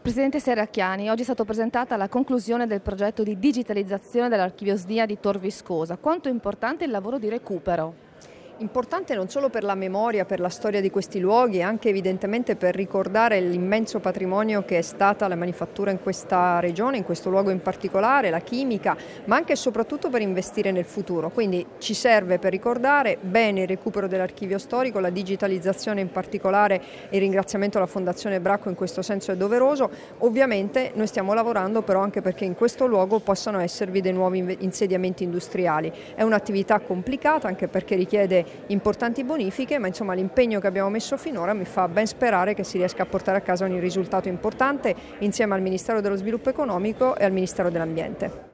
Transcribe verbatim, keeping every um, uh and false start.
Presidente Serracchiani, oggi è stata presentata la conclusione del progetto di digitalizzazione dell'Archivio S D I A di Tor Viscosa. Quanto è importante il lavoro di recupero? Importante non solo per la memoria, per la storia di questi luoghi, anche evidentemente per ricordare l'immenso patrimonio che è stata la manifattura in questa regione, in questo luogo in particolare, la chimica, ma anche e soprattutto per investire nel futuro. Quindi ci serve per ricordare bene il recupero dell'archivio storico, la digitalizzazione in particolare, e il ringraziamento alla Fondazione Bracco in questo senso è doveroso. Ovviamente noi stiamo lavorando però anche perché in questo luogo possano esservi dei nuovi insediamenti industriali. È un'attività complicata anche perché richiede importanti bonifiche, ma insomma l'impegno che abbiamo messo finora mi fa ben sperare che si riesca a portare a casa un risultato importante insieme al Ministero dello Sviluppo Economico e al Ministero dell'Ambiente.